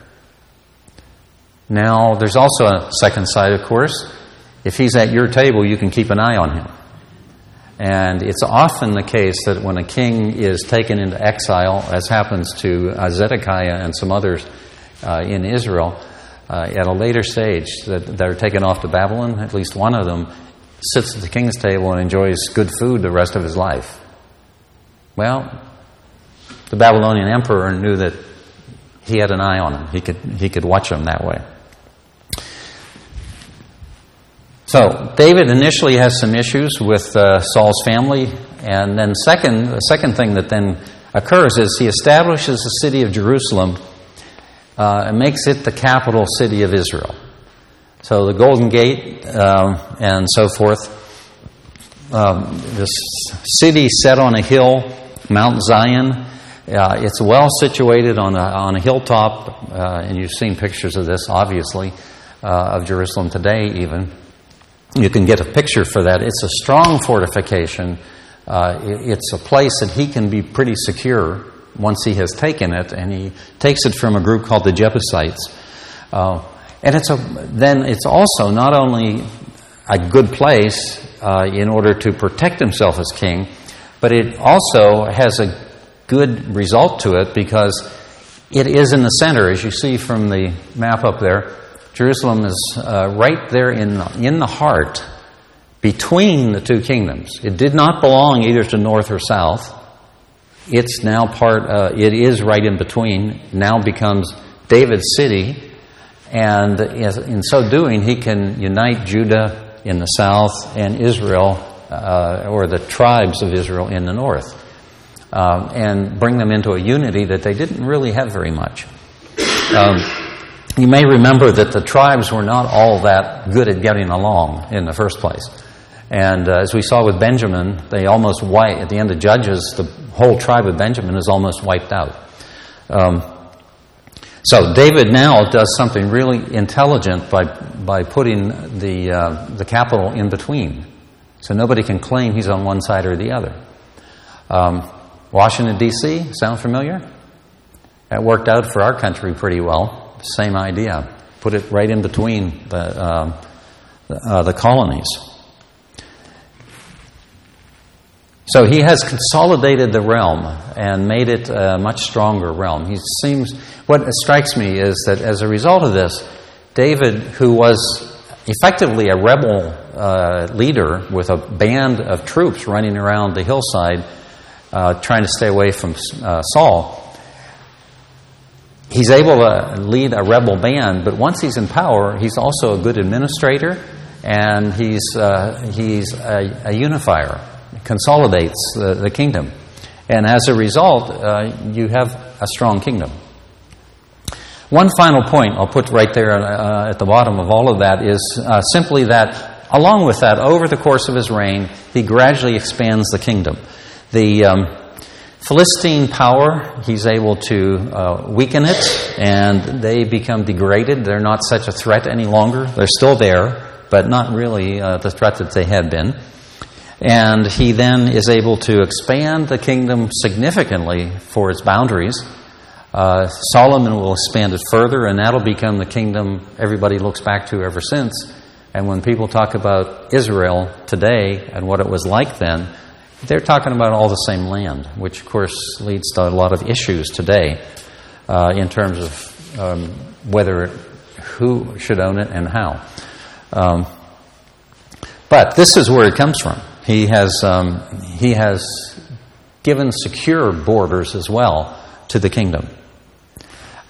Now, there's also a second side, of course. If he's at your table, you can keep an eye on him. And it's often the case that when a king is taken into exile, as happens to Zedekiah and some others in Israel, at a later stage, that they're taken off to Babylon, at least one of them sits at the king's table and enjoys good food the rest of his life. Well, the Babylonian emperor knew that he had an eye on him. He could watch him that way. So, David initially has some issues with Saul's family, and then the second thing that then occurs is he establishes the city of Jerusalem and makes it the capital city of Israel. So the Golden Gate and so forth, this city set on a hill, Mount Zion. It's well situated on a hilltop, and you've seen pictures of this, obviously, of Jerusalem today even. You can get a picture for that. It's a strong fortification. It's a place that he can be pretty secure once he has taken it, and he takes it from a group called the Jebusites. And it's also not only a good place in order to protect himself as king, but it also has a good result to it because it is in the center, as you see from the map up there. Jerusalem is right there in the heart between the two kingdoms. It did not belong either to north or south. It's now it is right in between, now becomes David's city, and in so doing he can unite Judah in the south and Israel, or the tribes of Israel in the north, and bring them into a unity that they didn't really have very much. You may remember that the tribes were not all that good at getting along in the first place. And as we saw with Benjamin, they almost at the end of Judges, the whole tribe of Benjamin is almost wiped out. So David now does something really intelligent by putting the capital in between. So nobody can claim he's on one side or the other. Washington, D.C., sound familiar? That worked out for our country pretty well. Same idea. Put it right in between the colonies. So he has consolidated the realm and made it a much stronger realm. What strikes me is that as a result of this, David, who was effectively a rebel leader with a band of troops running around the hillside trying to stay away from Saul, he's able to lead a rebel band, but once he's in power, he's also a good administrator, and he's a unifier, consolidates the kingdom. And as a result, you have a strong kingdom. One final point I'll put right there at the bottom of all of that is simply that, along with that, over the course of his reign, he gradually expands the kingdom. The Philistine power, he's able to weaken it, and they become degraded. They're not such a threat any longer. They're still there, but not really the threat that they had been. And he then is able to expand the kingdom significantly for its boundaries. Solomon will expand it further, and that'll become the kingdom everybody looks back to ever since. And when people talk about Israel today and what it was like then, they're talking about all the same land, which, of course, leads to a lot of issues today in terms of who should own it and how. But this is where it comes from. He has given secure borders as well to the kingdom.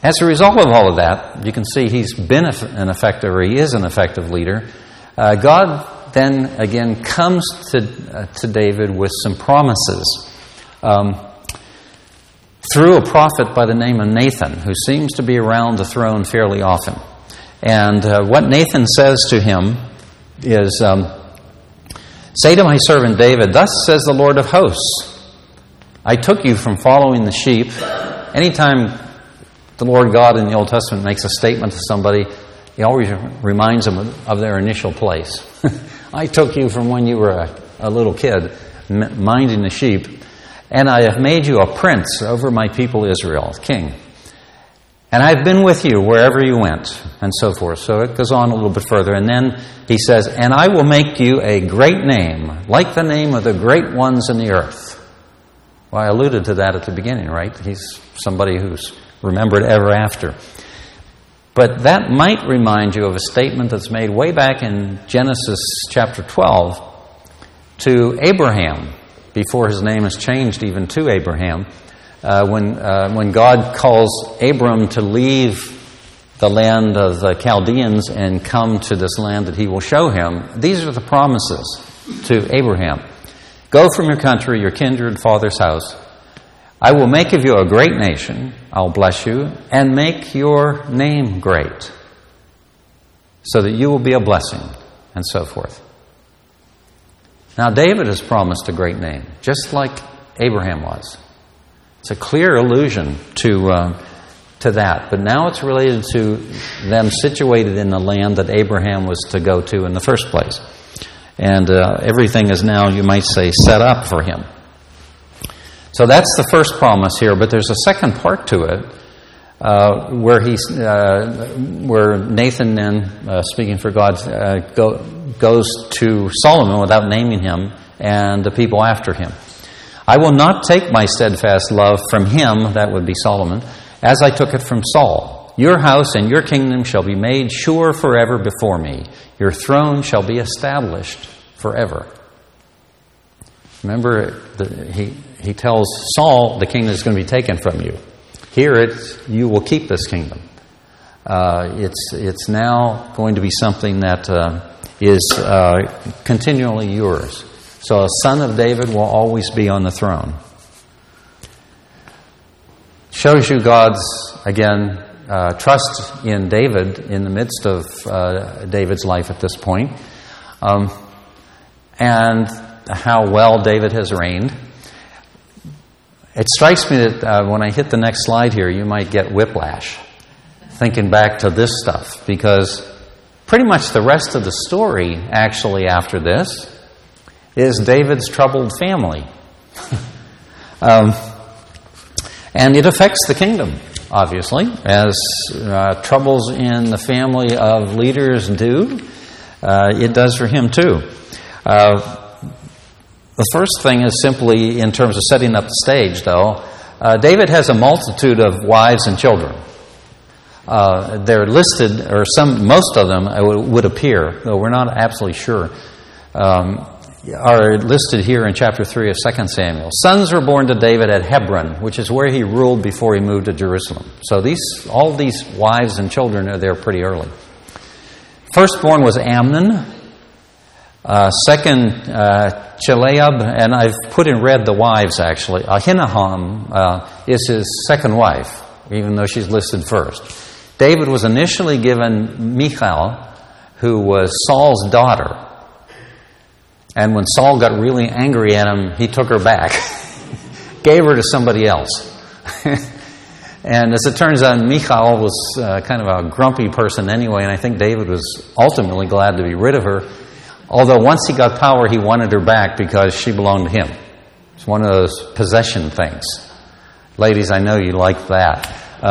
As a result of all of that, you can see he's been an effective, or he is an effective leader. God then again comes to David with some promises through a prophet by the name of Nathan, who seems to be around the throne fairly often. And what Nathan says to him is, "Say to my servant David, thus says the Lord of hosts, I took you from following the sheep." Anytime the Lord God in the Old Testament makes a statement to somebody, he always reminds them of their initial place. I took you from when you were a little kid, minding the sheep, and I have made you a prince over my people Israel, king. And I've been with you wherever you went, and so forth. So it goes on a little bit further. And then he says, "And I will make you a great name, like the name of the great ones in the earth." Well, I alluded to that at the beginning, right? He's somebody who's remembered ever after. But that might remind you of a statement that's made way back in Genesis chapter 12 to Abraham, before his name is changed even to Abraham. When God calls Abram to leave the land of the Chaldeans and come to this land that he will show him, these are the promises to Abraham. "Go from your country, your kindred, father's house. I will make of you a great nation. I'll bless you and make your name great, so that you will be a blessing," and so forth. Now, David is promised a great name, just like Abraham was. It's a clear allusion to that, but now it's related to them situated in the land that Abraham was to go to in the first place. And everything is now, you might say, set up for him. So that's the first promise here, but there's a second part to it, where Nathan then, speaking for God, goes to Solomon without naming him and the people after him. "I will not take my steadfast love from him," that would be Solomon, "as I took it from Saul. Your house and your kingdom shall be made sure forever before me. Your throne shall be established forever." Remember, he tells Saul the kingdom is going to be taken from you. Here you will keep this kingdom. It's now going to be something that is continually yours. So a son of David will always be on the throne. Shows you God's, again, trust in David in the midst of David's life at this point, and how well David has reigned. It strikes me that when I hit the next slide here, you might get whiplash thinking back to this stuff, because pretty much the rest of the story, actually, after this, is David's troubled family. And it affects the kingdom, obviously, as troubles in the family of leaders do. It does for him, too. The first thing is simply in terms of setting up the stage, though. David has a multitude of wives and children. They're listed, or most of them would appear, though we're not absolutely sure, are listed here in chapter 3 of 2 Samuel. Sons were born to David at Hebron, which is where he ruled before he moved to Jerusalem. So all these wives and children are there pretty early. Firstborn was Amnon. Second, Chileab, and I've put in red the wives, actually. Ahinoam is his second wife, even though she's listed first. David was initially given Michal, who was Saul's daughter. And when Saul got really angry at him, he took her back, gave her to somebody else. And as it turns out, Michal was kind of a grumpy person anyway, and I think David was ultimately glad to be rid of her. Although once he got power, he wanted her back because she belonged to him. It's one of those possession things. Ladies, I know you like that.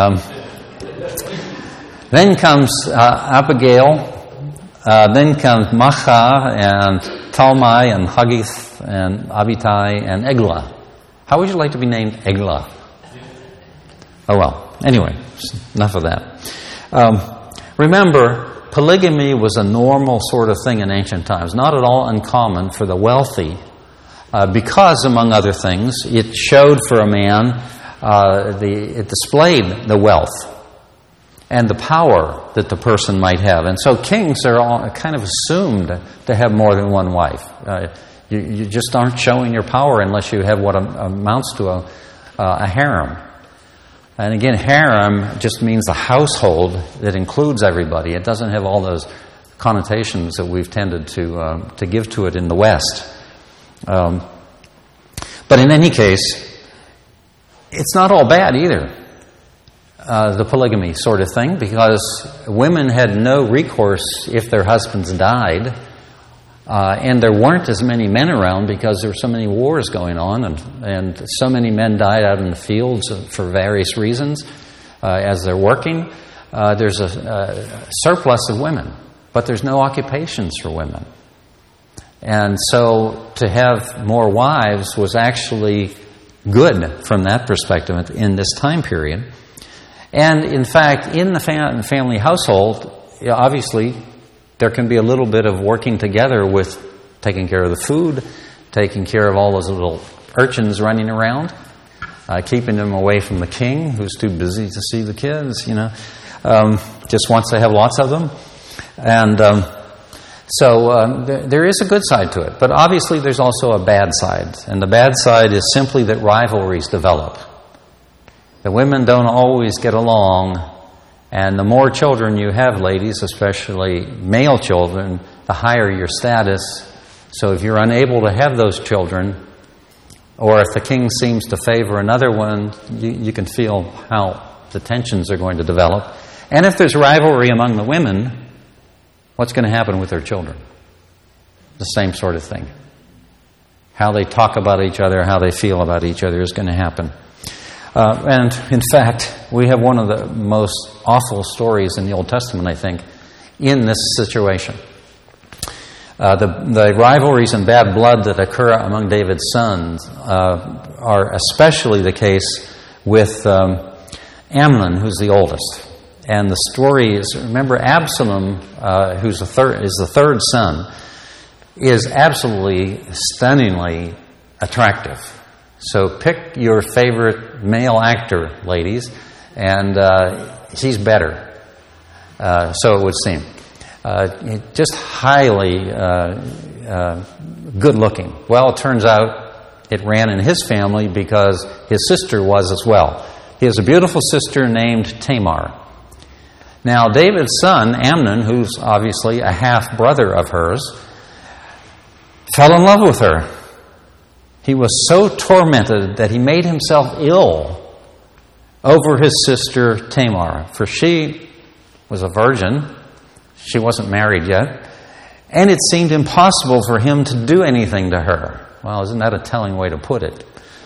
Then comes Abigail. Then comes Maachah and Talmai and Haggith and Abitai and Eglah. How would you like to be named Eglah? Oh well. Anyway, enough of that. Remember, polygamy was a normal sort of thing in ancient times, not at all uncommon for the wealthy, because, among other things, it showed for a man, it displayed the wealth and the power that the person might have. And so kings are all kind of assumed to have more than one wife. You just aren't showing your power unless you have what amounts to a harem. And again, harem just means a household that includes everybody. It doesn't have all those connotations that we've tended to give to it in the West. But in any case, it's not all bad either, the polygamy sort of thing, because women had no recourse if their husbands died, and there weren't as many men around because there were so many wars going on, and so many men died out in the fields for various reasons as they're working. There's a surplus of women, but there's no occupations for women. And so to have more wives was actually good from that perspective in this time period. And in fact, in the family household, obviously, there can be a little bit of working together with taking care of the food, taking care of all those little urchins running around, keeping them away from the king, who's too busy to see the kids, just wants to have lots of them. And so there is a good side to it. But obviously there's also a bad side. And the bad side is simply that rivalries develop. The women don't always get along. And the more children you have, ladies, especially male children, the higher your status. So if you're unable to have those children, or if the king seems to favor another one, you can feel how the tensions are going to develop. And if there's rivalry among the women, what's going to happen with their children? The same sort of thing. How they talk about each other, how they feel about each other is going to happen. And in fact, we have one of the most awful stories in the Old Testament, I think, in this situation. The rivalries and bad blood that occur among David's sons are especially the case with Amnon, who's the oldest. And the story is, remember, Absalom, who's the third son, is absolutely stunningly attractive. So pick your favorite male actor, ladies, and he's better. So it would seem. Just highly good-looking. Well, it turns out it ran in his family because his sister was as well. He has a beautiful sister named Tamar. Now, David's son, Amnon, who's obviously a half-brother of hers, fell in love with her. He was so tormented that he made himself ill over his sister Tamar, for she was a virgin. She wasn't married yet. And it seemed impossible for him to do anything to her. Well, isn't that a telling way to put it?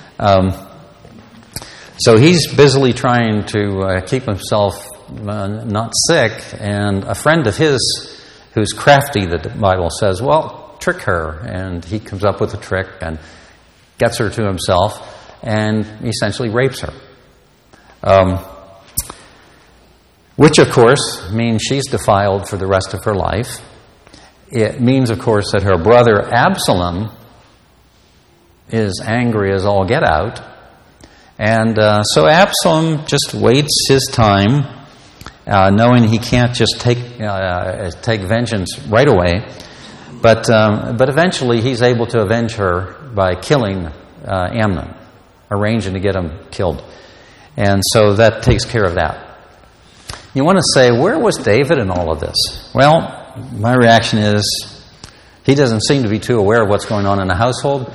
So he's busily trying to keep himself not sick, and a friend of his who's crafty, the Bible says, well, trick her. And he comes up with a trick and gets her to himself and essentially rapes her. Which, of course, means she's defiled for the rest of her life. It means, of course, that her brother Absalom is angry as all get out. And so Absalom just waits his time, knowing he can't just take vengeance right away. But eventually he's able to avenge her by killing Amnon, arranging to get him killed. And so that takes care of that. You want to say, where was David in all of this? Well, my reaction is he doesn't seem to be too aware of what's going on in the household.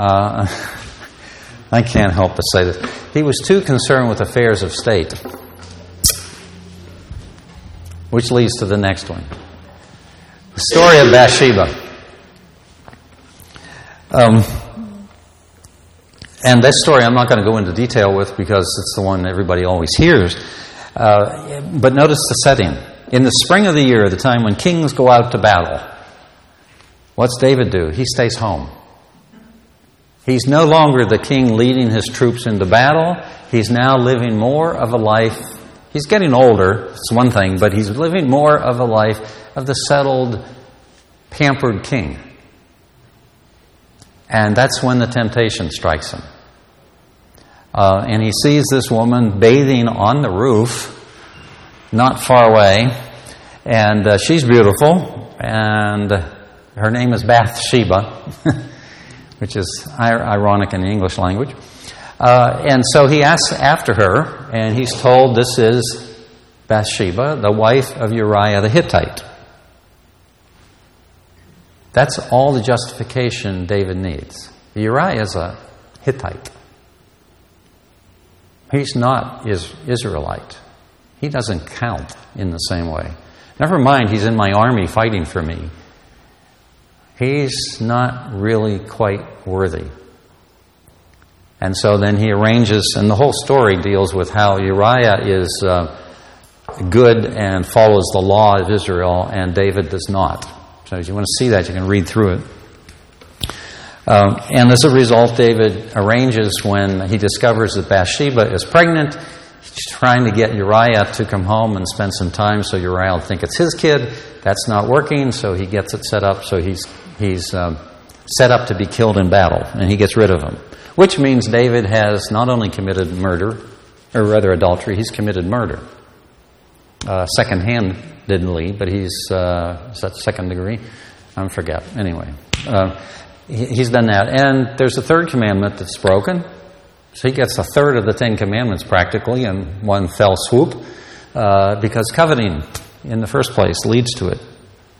I can't help but say this. He was too concerned with affairs of state. Which leads to the next one. The story of Bathsheba. And this story I'm not going to go into detail with because it's the one everybody always hears. But notice the setting. In the spring of the year, the time when kings go out to battle, what's David do? He stays home. He's no longer the king leading his troops into battle. He's now living more of a life. He's getting older, it's one thing, but he's living more of a life of the settled, pampered king. And that's when the temptation strikes him. And he sees this woman bathing on the roof not far away, and she's beautiful, and her name is Bathsheba, which is ironic in the English language. And so he asks after her, and he's told this is Bathsheba, the wife of Uriah the Hittite. That's all the justification David needs. Uriah is a Hittite. He's not Israelite. He doesn't count in the same way. Never mind, he's in my army fighting for me. He's not really quite worthy. And so then he arranges, and the whole story deals with how Uriah is good and follows the law of Israel, and David does not. So if you want to see that, you can read through it. And as a result, David arranges when he discovers that Bathsheba is pregnant. He's trying to get Uriah to come home and spend some time so Uriah will think it's his kid. That's not working, so he gets it set up so he's set up to be killed in battle, and he gets rid of him. Which means David has not only committed murder, or rather adultery, he's committed murder. Second-handedly, but he's, is that second degree? I forget. Anyway, he's done that. And there's a third commandment that's broken. So he gets a third of the 10 commandments practically in one fell swoop, because coveting in the first place leads to it.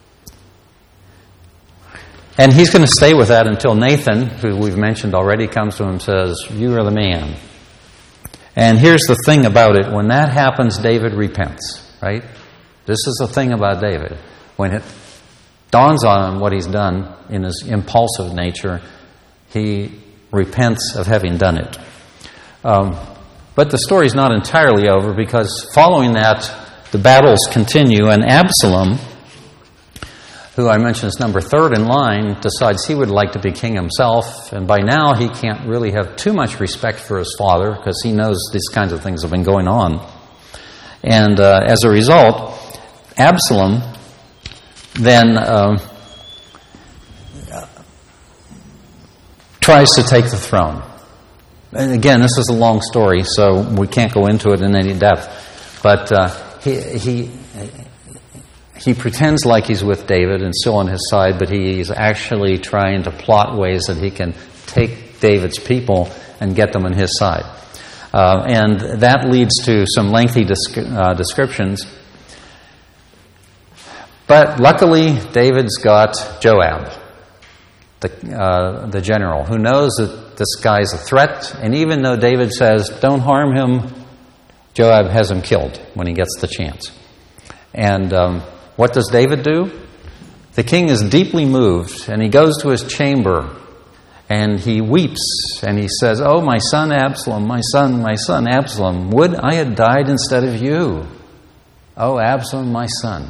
And he's going to stay with that until Nathan, who we've mentioned already, comes to him and says, "You are the man." And here's the thing about it. When that happens, David repents, right? This is the thing about David. When it dawns on him what he's done in his impulsive nature, he repents of having done it. But the story's not entirely over, because following that, the battles continue, and Absalom, who I mentioned is number 3rd in line, decides he would like to be king himself, and by now he can't really have too much respect for his father, because he knows these kinds of things have been going on. And as a result, Absalom then tries to take the throne. And again, this is a long story, so we can't go into it in any depth. But he pretends like he's with David and still on his side, but he's actually trying to plot ways that he can take David's people and get them on his side. And that leads to some lengthy descriptions. But luckily, David's got Joab, the general, who knows that this guy's a threat. And even though David says, "Don't harm him," Joab has him killed when he gets the chance. And what does David do? The king is deeply moved, and he goes to his chamber, and he weeps, and he says, "Oh, my son Absalom, my son Absalom, would I had died instead of you. Oh, Absalom, my son."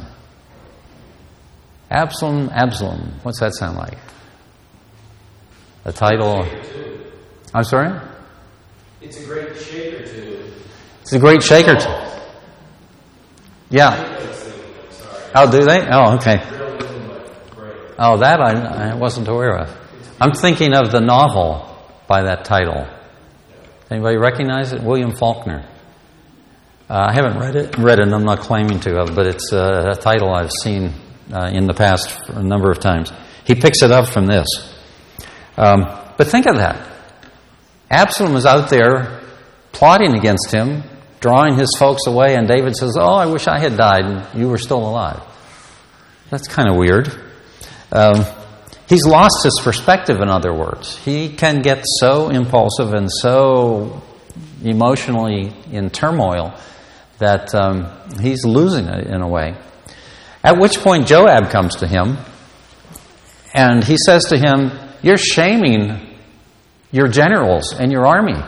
Absalom, Absalom. What's that sound like? The title. I'm sorry? It's a great shaker too. It's a great shaker too. Yeah. Oh, do they? Oh, okay. Oh, that I wasn't aware of. I'm thinking of the novel by that title. Anybody recognize it? William Faulkner. I haven't read it, and I'm not claiming to have, but it's a title I've seen in the past a number of times. He picks it up from this. But think of that. Absalom is out there plotting against him, drawing his folks away, and David says, "Oh, I wish I had died and you were still alive." That's kind of weird. He's lost his perspective, in other words. He can get so impulsive and so emotionally in turmoil that he's losing it in a way. At which point Joab comes to him, and he says to him, "You're shaming your generals and your army.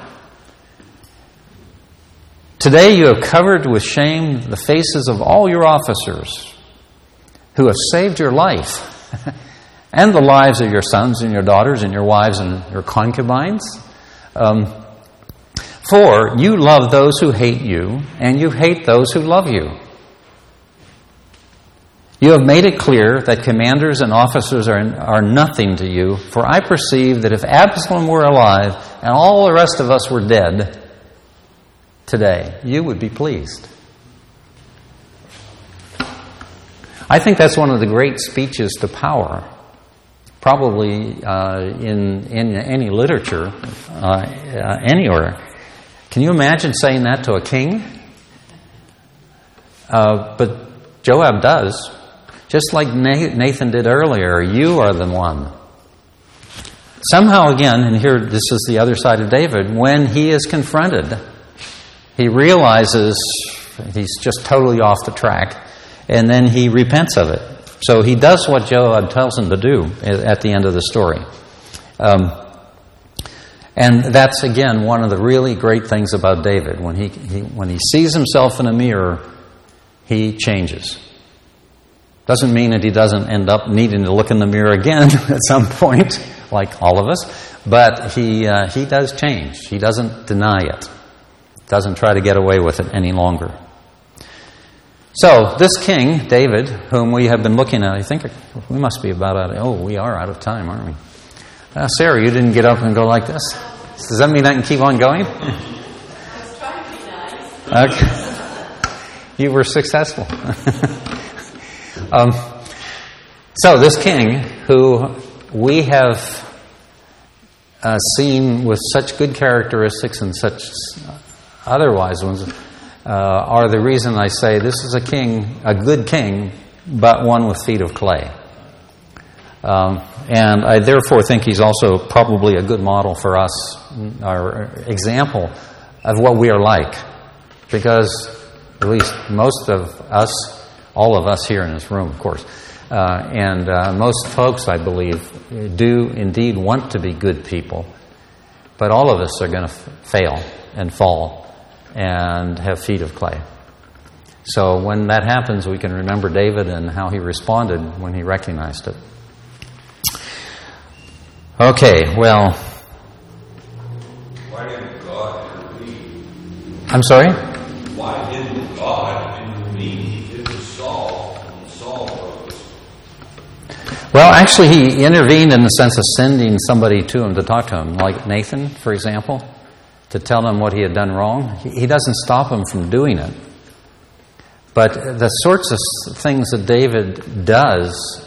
Today you have covered with shame the faces of all your officers who have saved your life and the lives of your sons and your daughters and your wives and your concubines. For you love those who hate you, and you hate those who love you. You have made it clear that commanders and officers are nothing to you, for I perceive that if Absalom were alive and all the rest of us were dead today, you would be pleased." I think that's one of the great speeches to power, probably in any literature, anywhere. Can you imagine saying that to a king? But Joab does. Just like Nathan did earlier, you are the one. Somehow again, and here this is the other side of David, when he is confronted, he realizes he's just totally off the track, and then he repents of it. So he does what Joab tells him to do at the end of the story. And that's, again, one of the really great things about David. When he sees himself in a mirror, he changes. Doesn't mean that he doesn't end up needing to look in the mirror again at some point, like all of us, but he does change. He doesn't deny it. Doesn't try to get away with it any longer. So this king, David, whom we have been looking at, I think we must be about out of... we are out of time, aren't we? Sarah, you didn't get up and go like this. Does that mean I can keep on going? I was trying to be nice. Okay. You were successful. So this king, who we have seen with such good characteristics and such otherwise ones, are the reason I say this is a king, a good king, but one with feet of clay. And I therefore think he's also probably a good model for us, our example of what we are like. Because at least most of us, all of us here in this room, of course, and most folks, I believe, do indeed want to be good people. But all of us are going to fail and fall and have feet of clay. So when that happens, we can remember David and how he responded when he recognized it. Okay, well... Why didn't God intervene? I'm sorry? Why didn't God intervene? It was Saul, and Saul rose. Well, actually, he intervened in the sense of sending somebody to him to talk to him, like Nathan, for example, to tell him what he had done wrong. He doesn't stop him from doing it. But the sorts of things that David does,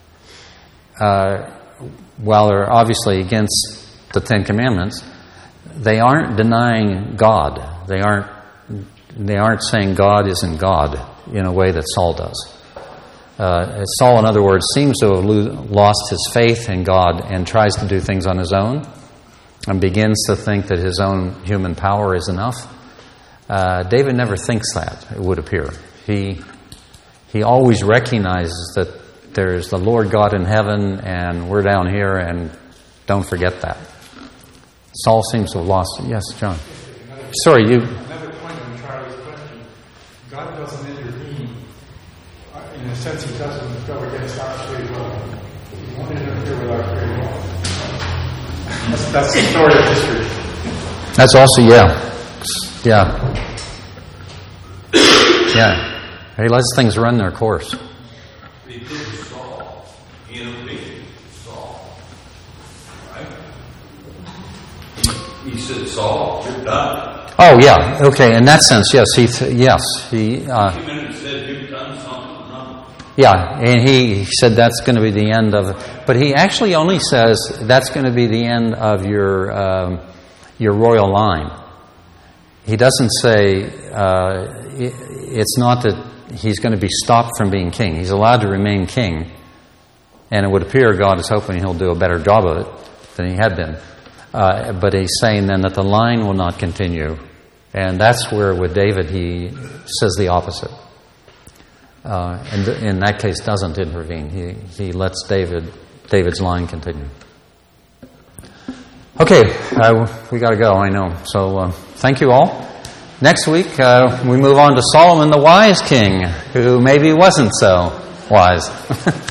while they're obviously against the Ten Commandments, they aren't denying God. They aren't saying God isn't God in a way that Saul does. Saul, in other words, seems to have lost his faith in God and tries to do things on his own and begins to think that his own human power is enough. David never thinks that, it would appear. He always recognizes that there's the Lord God in heaven and we're down here, and don't forget that. Saul seems to have lost it. Yes, John. Sorry, you... Another point in Charlie's question. God doesn't intervene. In a sense, he doesn't go against our free will. He won't interfere with our free will. That's the story of history. That's also, yeah. He lets things run their course. He did Saul. He intervened Saul. Right? He said, Saul, you're done. Oh, yeah. Okay, in that sense, yes. He said, you've done something wrong. Yeah, and he said that's going to be the end of it. But he actually only says that's going to be the end of your royal line. He doesn't say it's not that he's going to be stopped from being king. He's allowed to remain king, and it would appear God is hoping he'll do a better job of it than he had been. But he's saying then that the line will not continue, and that's where with David he says the opposite. And in that case doesn't intervene. He lets David's line continue. Okay, we got to go, I know. So thank you all. Next week we move on to Solomon the wise king, who maybe wasn't so wise.